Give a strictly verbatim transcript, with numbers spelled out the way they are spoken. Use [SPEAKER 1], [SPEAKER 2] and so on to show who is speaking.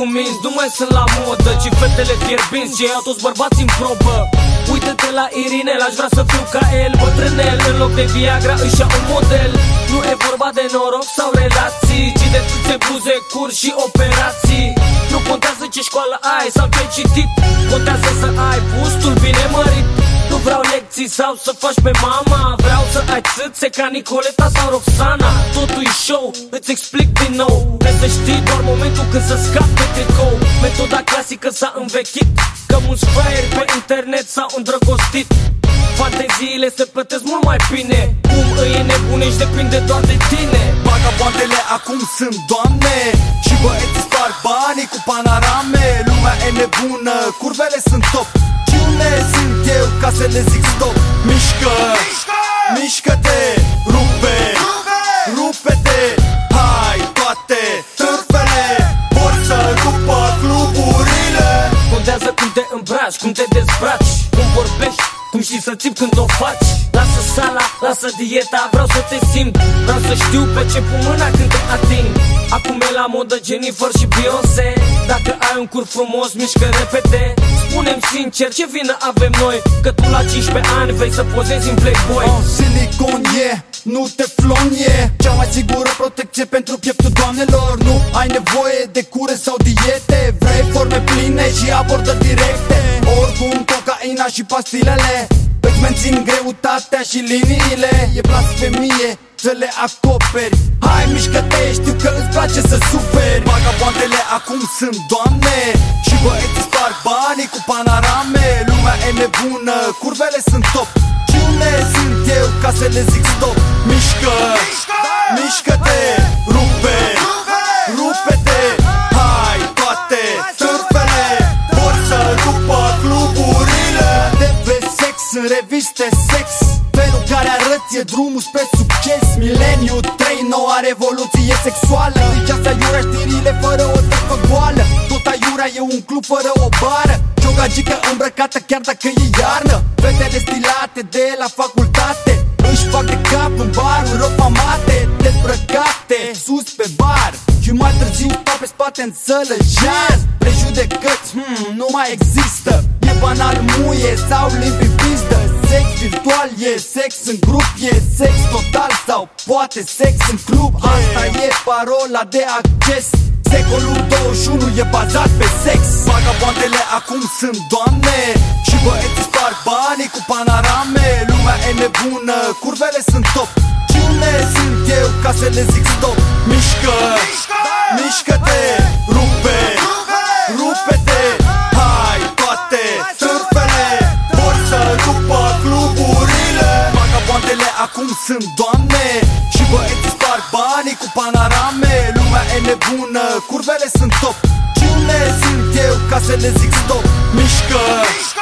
[SPEAKER 1] cu minți nu mai sunt la modă, ci fetele fierbinți ce iau toți bărbații în probă. Uită-te la Irinel, aș vrea să fiu ca el, bătrânel. În loc de Viagra își ia un model. Nu e vorba de noroc sau relații, ci de tâțe buze, curs și operații. Nu contează ce școală ai sau ce-ai citit, contează să ai bustul bine mărit. Nu vreau lecții sau să faci pe mama, vreau să ai țâțe ca Nicoleta sau Roxana. Totul e show, îți explic din nou. Trebuie să știi doar momentul când să scapi de tricou. Metoda clasică s-a învechit, că mulți fraieri pe internet s-au îndrăgostit. Fanteziile se plătesc mult mai bine, cum îi nebunești depinde doar de tine.
[SPEAKER 2] Vagabondele acum sunt doamne și băieții sparg banii cu panorame. Lumea e nebună, curvele sunt top. Cine sunt eu ca să le zic stop? Mișcă, mișcă-te, rupe, rupe-te. Hai toate târfele vor să după cluburile.
[SPEAKER 1] Contează cum te îmbraci, cum te dezbraci, cum vorbești, cum știi să țipi când o faci. Lasă sala, lasă dieta, vreau să te simt. Vreau să știu pe ce pun mâna când te ating. Acum e la modă Jennifer și Beyoncé. Dacă ai un cur frumos, mișcă repede. Spune-mi sincer, ce vină avem noi, că tu la cincisprezece ani vei să pozezi în Playboy.
[SPEAKER 2] Oh, silicon e, yeah, nu teflon e yeah. Cea mai sigură protecție pentru pieptul doamnelor. Nu ai nevoie de cure sau diete. Vrei forme pline și abordări directe. Oricum cocaina și pastilele îți mențin greutatea și liniile. E blasfemie să le acoperi. Hai mișcă-te, știu că îți place să suferi. Vagabondele acum sunt doamne și băieții sparg banii cu panorame. Lumea e nebună, curvele sunt top. Cine sunt eu ca să le zic stop? Mișcă, mișcă-te, rupe, rupe-te. Hai toate târfele vor să după cluburile. T V sex în reviste sex, felul care arăt e drumul spre succes. Mileniu trei, noua revoluție sexuală. Deci asta iurea știrile fără o tăpă goală. Tot aiurea e un club fără o bară. Și o gagică îmbrăcată chiar dacă e iarnă. Fetele stilate de la facultate își fac de cap în baruri rofamate, dezbrăcate sus pe bar și mai târziu stau pe spate în sălă jazz. Prejudecăți, hmm, nu mai există. E banal muie sau limbi pizdă. Sex virtual e sex în grup, e sex total sau poate sex în club. Asta e parola de acces. Secolul douăzeci și unu e bazat pe sex. Vagabondele acum sunt doamne și băieții sparg banii cu panorame. Lumea e nebună, curvele sunt top. Cine sunt eu ca să le zic stop? Mișcă, mișcă-te, rupe, rupe-te. Hai toate târfele vor să după cluburile. Vagabondele acum sunt doamne și băieții sparg banii cu panorame. Lumea e nebună, curvele sunt top. Cine sunt eu ca să le zic stop? Mișcă,